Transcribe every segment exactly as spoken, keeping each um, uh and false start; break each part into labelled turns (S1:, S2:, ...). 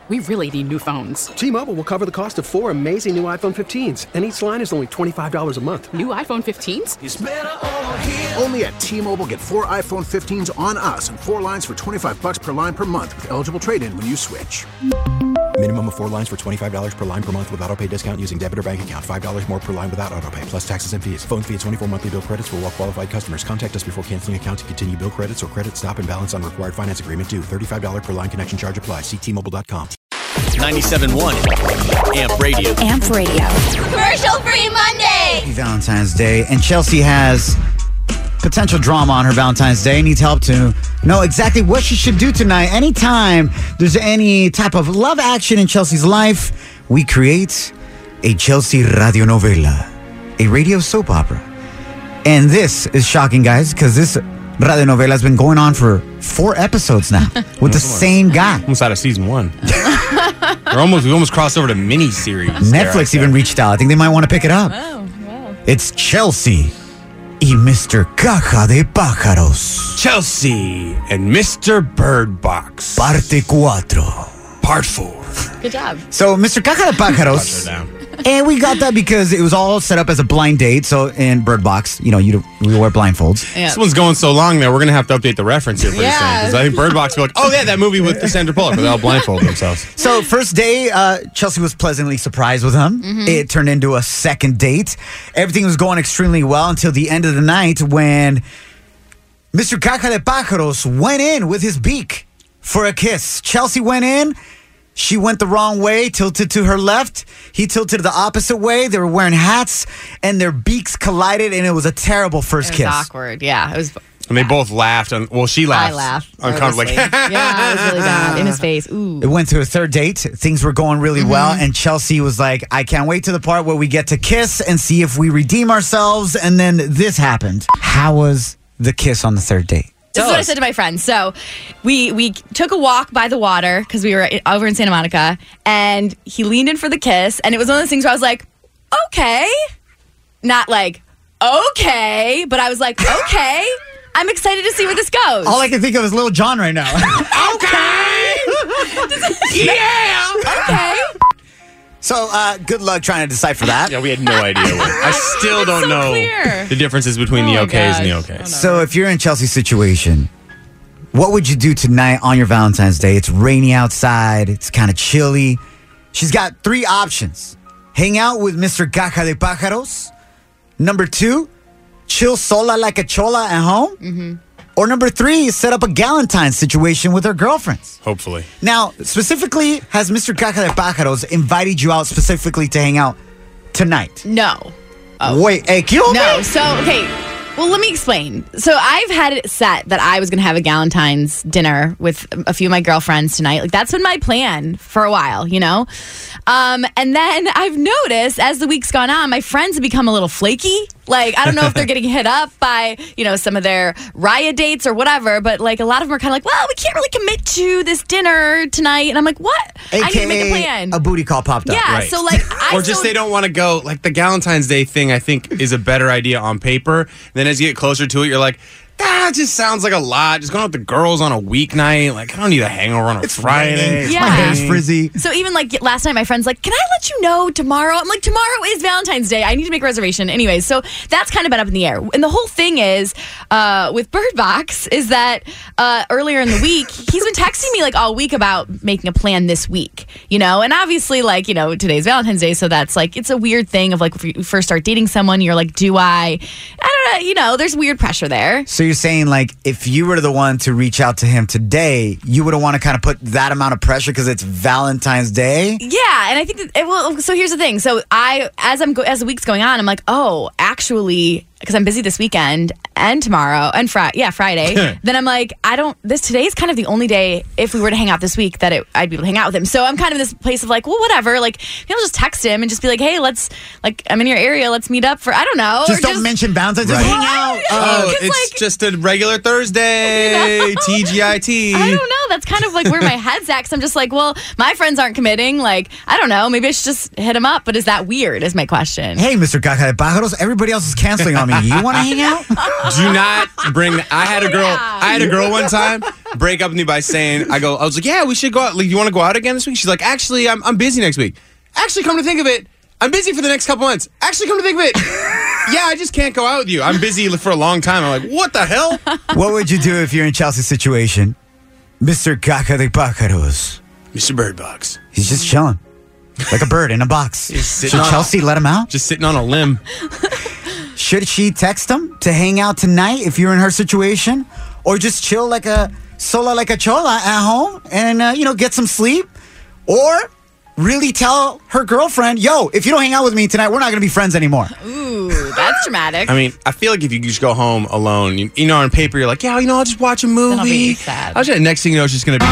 S1: We really need new phones.
S2: T-Mobile will cover the cost of four amazing new iPhone fifteens, and each line is only twenty-five dollars a month.
S1: New iPhone fifteens?
S3: It's better over here.
S4: Only at T-Mobile, get four iPhone fifteens on us and four lines for twenty-five dollars per line per month with eligible trade-in when you switch.
S5: Minimum of four lines for twenty-five dollars per line per month with autopay discount using debit or bank account. five dollars more per line without autopay, plus taxes and fees. Phone fee at twenty-four monthly bill credits for well-qualified customers. Contact us before canceling account to continue bill credits or credit stop and balance on required finance agreement due. thirty-five dollars per line connection charge applies. See T Mobile dot com.
S6: ninety-seven point one Amp Radio.
S7: Amp Radio.
S8: Commercial free Monday.
S9: Valentine's Day, and Chelsea has potential drama on her Valentine's Day. Needs help to know exactly what she should do tonight. Anytime there's any type of love action in Chelsea's life, we create a Chelsea radionovela, a radio soap opera. And this is shocking, guys, because this radionovela has been going on for four episodes now with the same guy.
S10: Almost out of season one. We're almost, we almost crossed over to mini-series.
S9: Netflix even reached out. I think they might want to pick it up.
S8: Oh, wow.
S9: It's Chelsea y Mister Caja de Pájaros.
S10: Chelsea and Mister Bird Box.
S9: Parte cuatro.
S10: Part four.
S8: Good job.
S9: So, Mister Caja de Pájaros. And we got that because it was all set up as a blind date. So, in Bird Box, you know, you we wear blindfolds.
S10: Yeah. This one's going so long now, we're going to have to update the reference here pretty
S8: Yeah.
S10: soon. Because I think Bird Box will be like, oh, yeah, that movie with the Sandra Bullock, where they all blindfold themselves.
S9: So, first day, uh, Chelsea was pleasantly surprised with him. Mm-hmm. It turned into a second date. Everything was going extremely well until the end of the night when Mister Caja de Pájaros went in with his beak for a kiss. Chelsea went in. She went the wrong way, tilted to her left. He tilted the opposite way. They were wearing hats, and their beaks collided, and it was a terrible first
S8: It was
S9: kiss.
S8: awkward. Yeah, it was.
S10: And they both laughed. On, well, she laughed.
S8: I laughed.
S10: Uncomfortably.
S8: Like, yeah, it was really bad. In his face. Ooh.
S9: It went to a third date. Things were going really
S8: Mm-hmm.
S9: well, and Chelsea was like, I can't wait to the part where we get to kiss and see if we redeem ourselves, and then this happened. How was the kiss on the third date?
S8: This is what I said to my friends. So we we took a walk by the water because we were over in Santa Monica, and he leaned in for the kiss, and it was one of those things where I was like, okay. Not like, okay, but I was like, okay. I'm excited to see where this goes.
S9: All I can think of is Lil Jon right now.
S10: Okay! Yeah!
S8: Okay.
S9: So, uh, good luck trying to decipher that.
S10: Yeah, we had no idea. What, I still don't
S8: so
S10: know
S8: clear.
S10: the differences between
S8: Oh
S10: the
S8: my
S10: okays and the
S8: gosh.
S10: okays.
S9: So, if you're in Chelsea's situation, what would you do tonight on your Valentine's Day? It's rainy outside. It's kind of chilly. She's got three options. Hang out with Mister Caja de Pájaros. Number two, chill sola like a chola at home. Mm-hmm. Or number three, set up a Galentine's situation with her girlfriends.
S10: Hopefully.
S9: Now, specifically, has Mister Caja de Pájaros invited you out specifically to hang out tonight?
S8: No.
S9: Wait, hey, kill me?
S8: No. So, okay. Well, let me explain. So I've had it set that I was going to have a Galentine's dinner with a few of my girlfriends tonight. Like, that's been my plan for a while, you know? Um, and then I've noticed as the week's gone on, my friends have become a little flaky. Like, I don't know if they're getting hit up by, you know, some of their Raya dates or whatever, but like a lot of them are kind of like, well, we can't really commit to this dinner tonight. And I'm like, what?
S9: A K A
S8: I need to make a plan.
S9: A booty call popped up.
S8: Yeah,
S10: Right.
S8: so like, I
S10: or just
S8: still-
S10: they don't want to go. Like the Galentine's Day thing, I think, is a better idea on paper. Then as you get closer to it, you're like, that just sounds like a lot. Just going out with the girls on a weeknight. Like, I don't need a hangover on a
S9: It's
S10: Friday.
S9: raining.
S8: Yeah.
S9: My hair's frizzy.
S8: So even like last night, my friend's like, can I let you know tomorrow? I'm like, tomorrow is Valentine's Day. I need to make a reservation. Anyways, so that's kind of been up in the air. And the whole thing is uh, with Bird Box is that uh, earlier in the week, he's been texting me like all week about making a plan this week, you know? And obviously, like, you know, today's Valentine's Day. So that's like, it's a weird thing of like, if you first start dating someone, you're like, do I? I don't know. You know, there's weird pressure there.
S9: So you're saying, like, if you were the one to reach out to him today, you wouldn't want to kind of put that amount of pressure because it's Valentine's Day?
S8: Yeah, and I think that it will. So here's the thing. So I, as I'm go, as the week's going on, I'm like, oh, actually, because I'm busy this weekend and tomorrow and Friday. Yeah, Friday. Then I'm like, I don't. This today is kind of the only day if we were to hang out this week that it, I'd be able to hang out with him. So I'm kind of in this place of like, well, whatever. Like, maybe I'll just text him and just be like, hey, let's like, I'm in your area. Let's meet up for I don't know.
S9: Just
S8: or
S9: don't mention Valentine's Day. Just hang out.
S10: Oh,
S8: Uh,
S10: it's
S8: like-
S10: just a regular Thursday.
S8: You know?
S10: T G I T.
S8: I don't know. That's kind of like where my head's at. Cause I'm just like, well, my friends aren't committing. Like, I don't know. Maybe I should just hit him up. But is that weird? Is my question.
S9: Hey, Mister Caja de Pájaros, everybody else is canceling on me. You want to hang out?
S10: Do not bring. I had a girl. I had a girl one time break up with me by saying, "I go." I was like, "Yeah, we should go out. Like, you want to go out again this week?" She's like, "Actually, I'm I'm busy next week." Actually, come to think of it, I'm busy for the next couple months. Actually, come to think of it, yeah, I just can't go out with you. I'm busy for a long time. I'm like, what the hell?
S9: What would you do if you're in Chelsea's situation? Mister Caca de Pájaros.
S10: Mister Birdbox.
S9: He's just chilling. Like a bird in a box.
S10: He's
S9: Should
S10: sitting on-
S9: Chelsea let him out?
S10: Just sitting on a limb.
S9: Should she text him to hang out tonight if you're in her situation? Or just chill like a sola like a chola at home and, uh, you know, get some sleep? Or really tell her girlfriend, yo, if you don't hang out with me tonight, we're not going to be friends anymore.
S8: Ooh, that's dramatic.
S10: I mean, I feel like if you just go home alone, you, you know, on paper, you're like, yeah, you know, I'll just watch a movie.
S8: Then I'll be sad.
S10: I'll just, next thing you know, it's just going to be...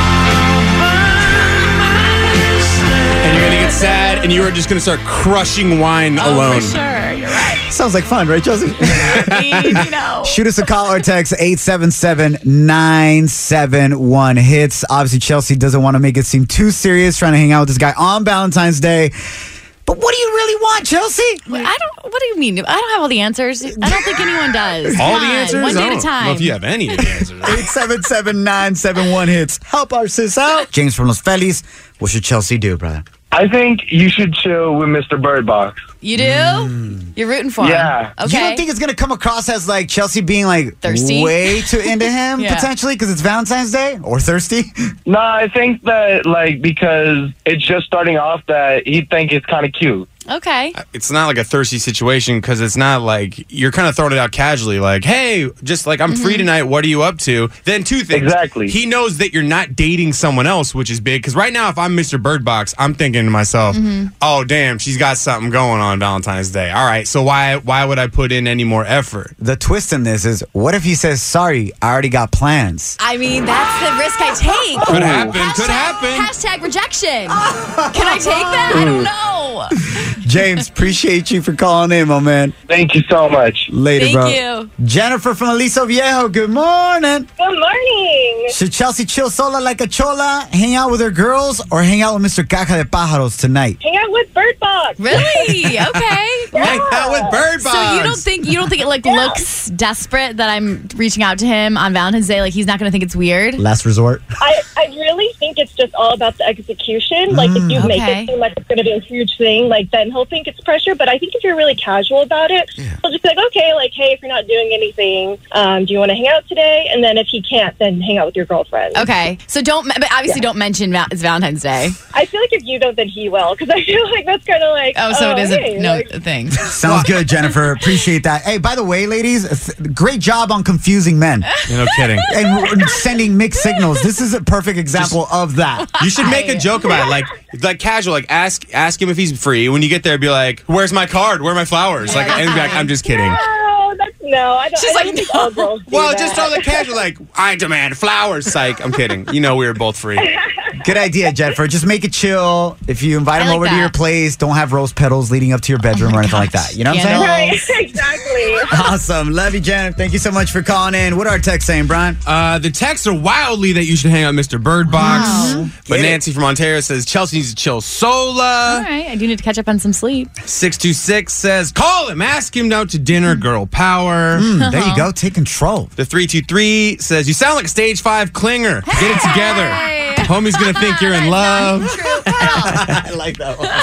S10: And you're going to get sad, and you are just going to start crushing wine
S8: oh,
S10: alone.
S8: For sure, you're right.
S9: Sounds like fun, right, Chelsea?
S8: I mean, you know.
S9: Shoot us a call or text eight seven seven, nine seven one, hits. Obviously, Chelsea doesn't want to make it seem too serious trying to hang out with this guy on Valentine's Day. But what do you really want, Chelsea?
S8: Wait, I don't. What do you mean? I don't have all the answers. I don't think anyone does.
S10: All
S8: Come
S10: the
S8: on,
S10: answers?
S8: one day
S10: I
S8: at a
S10: don't
S8: time.
S10: know if you have any of the answers.
S9: eight seven seven, nine seven one, hits. Help our sis out. James from Los Feliz. What should Chelsea do, brother?
S3: I think you should chill with Mister Birdbox.
S8: You do? You're rooting for him.
S3: Yeah.
S8: Okay.
S9: You don't think it's going to come across as like Chelsea being like
S8: Thirsty?
S9: way too into him
S8: Yeah.
S9: potentially because it's Valentine's Day or thirsty?
S3: No, I think that, like, because it's just starting off that he'd think it's kind of cute.
S8: Okay.
S10: It's not like a thirsty situation because it's not like you're kind of throwing it out casually, like, hey, just like I'm
S8: Mm-hmm.
S10: free tonight. What are you up to? Then two things.
S3: Exactly.
S10: He knows that you're not dating someone else, which is big. Because right now, if I'm Mister Birdbox, I'm thinking to myself,
S8: Mm-hmm.
S10: oh, damn, she's got something going on Valentine's Day. All right, so why why would I put in any more effort?
S9: The twist in this is what if he says, sorry, I already got plans?
S8: I mean, that's the risk I take.
S10: Could happen.
S8: Hashtag,
S10: Could happen.
S8: Hashtag rejection. Can I take that? I don't know.
S9: James, appreciate you for calling in, my man.
S3: Thank you so much.
S9: Later,
S8: Thank
S9: bro.
S8: you.
S9: Jennifer from Aliso Viejo, good morning.
S7: Good morning.
S9: Should Chelsea chill sola like a chola, hang out with her girls, or hang out with Mister Caca de Pájaros tonight?
S7: Hang out with Bird Box.
S8: Really? Okay.
S10: Hang out with Birdbox.
S8: So you don't think you don't think it like looks desperate that I'm reaching out to him on Valentine's Day? Like he's not going to think it's weird?
S9: Last resort.
S7: I, I really think it's just all about the execution. Like, if you make
S8: okay.
S7: it seem like it's going to be a huge thing, like, then he'll think it's pressure. But I think if you're really casual about it, he'll just be like, okay, like, hey, if you're not doing anything, um, do you want to hang out today? And then if he can't, then hang out with your girlfriend.
S8: Okay. So don't, but obviously don't mention Val- it's Valentine's Day.
S7: I feel like if you don't, then he will. Because I feel like that's kind of like,
S8: Oh, so it is
S7: hey,
S8: a no
S7: like-
S8: thing.
S9: Sounds good, Jennifer. Appreciate that. Hey, by the way, ladies, th- great job on confusing men
S10: You're no kidding.
S9: and w- sending mixed signals. This is a perfect example of that.
S10: You should make a joke about it, like like casual, like ask ask him if he's free. When you get there, be like, "Where's my card? Where are my flowers?" Like, and be like, "I'm just kidding."
S7: No, that's, no, I don't,
S8: She's
S7: I don't
S8: like,
S7: think
S8: no.
S7: all girls do
S10: Well,
S7: that.
S10: just throw the casual, like, "I demand flowers." Psych. I'm kidding. You know we were both free.
S9: Good idea, Jennifer. Just make it chill. If you invite
S8: I
S9: him
S8: like
S9: over to
S8: that.
S9: your place, don't have rose petals leading up to your bedroom or anything like that. You know what I'm saying?
S8: Candles.
S7: Right, exactly.
S9: Awesome. Love you, Jen. Thank you so much for calling in. What are our texts saying, Brian?
S10: Uh, the texts are wildly that you should hang out with Mister Birdbox.
S8: Wow.
S10: But
S9: Get it.
S10: Nancy from Ontario says Chelsea needs to chill sola.
S8: All right. I do need to catch up on some sleep.
S10: six two six says call him, ask him out to dinner, girl power.
S9: Mm, there you go. Take control.
S10: The three two three says you sound like a stage five clinger. Get it together.
S8: Hey.
S10: Homie's gonna think you're in love.
S8: True at all.
S9: I like that one.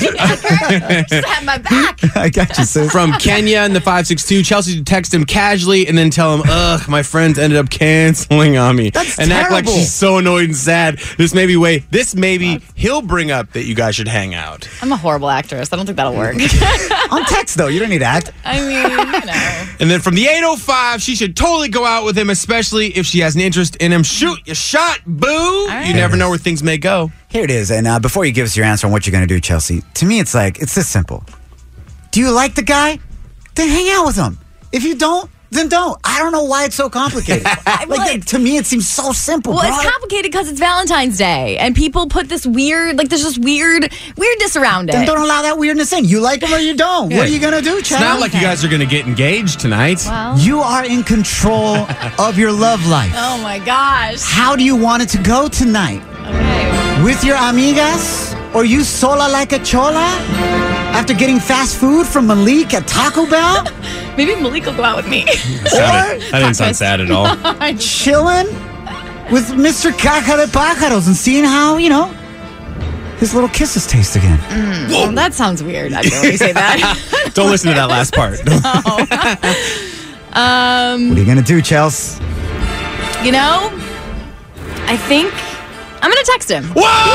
S8: Just have my back.
S9: I got you, sis.
S10: From Kenya in the five six two, Chelsea to text him casually and then tell him, ugh, my friends ended up canceling on me.
S9: That's
S10: and act like
S9: terrible.
S10: she's so annoyed and sad. This maybe wait, this maybe he'll bring up that you guys should hang out.
S8: I'm a horrible actress. I don't think that'll work.
S9: On text, though. You don't need to act.
S8: I mean, you know.
S10: And then from the eight oh five, she should totally go out with him, especially if she has an interest in him. Shoot your shot, boo!
S8: right.
S10: You never know where things may go.
S9: Here it is. And uh, before you give us your answer on what you're going to do, Chelsea, to me, it's like, it's this simple. Do you like the guy? Then hang out with him. If you don't, then don't. I don't know why it's so complicated. like,
S8: like-
S9: to me, it seems so simple.
S8: Well,
S9: bro.
S8: it's complicated because it's Valentine's Day, and people put this weird, like, there's this weird weirdness around it.
S9: Then don't allow that weirdness in. You like him or you don't. What are you going to do,
S10: It's
S9: Chad?
S10: not like you guys are going to get engaged tonight.
S8: Well,
S9: You are in control of your love life.
S8: oh my gosh.
S9: How do you want it to go tonight?
S8: Okay.
S9: With your amigas? Or you sola like a chola? After getting fast food from Malik at Taco Bell?
S8: Maybe Malik will go out with me.
S10: That, sounded, that didn't sound sad at all.
S9: Chilling with Mister Caca de Pájaros and seeing how, you know, his little kisses taste again.
S8: Mm, well, that sounds weird. I don't really say that.
S10: Don't listen to that last part.
S8: um,
S9: what are you going to do, Chelsea?
S8: You know, I think I'm going to text him.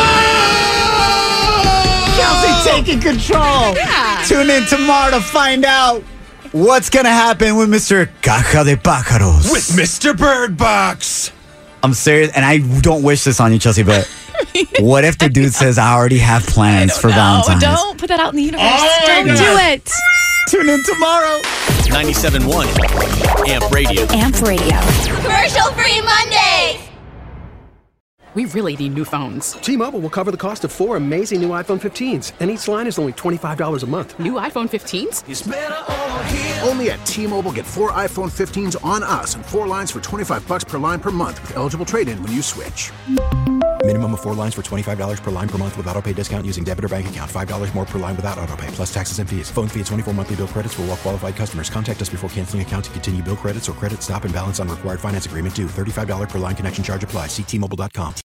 S9: Chelsea taking control.
S8: Yeah.
S9: Tune in tomorrow to find out what's going to happen with Mister Caca de Pájaros.
S10: With Mister Bird Box.
S9: I'm serious, and I don't wish this on you, Chelsea, but what if the dude says, I already have plans for
S8: No,
S9: Valentine's?
S8: don't put that out in the universe.
S10: Oh,
S8: don't
S10: God.
S8: do it.
S9: Tune in tomorrow.
S6: ninety-seven point one Amp Radio.
S8: Amp Radio.
S11: Commercial free Mondays.
S1: We really need new phones.
S2: T-Mobile will cover the cost of four amazing new iPhone fifteens, and each line is only twenty-five dollars a month.
S1: New iPhone fifteens?
S4: Only at T-Mobile, get four iPhone fifteens on us and four lines for twenty-five bucks per line per month with eligible trade-in when you switch.
S5: Minimum of four lines for twenty-five dollars per line per month with auto pay discount using debit or bank account. five dollars more per line without auto pay, plus taxes and fees. Phone fee at twenty-four monthly bill credits for well-qualified customers. Contact us before canceling account to continue bill credits or credit stop and balance on required finance agreement due. thirty-five dollars per line connection charge applies. See T Mobile dot com.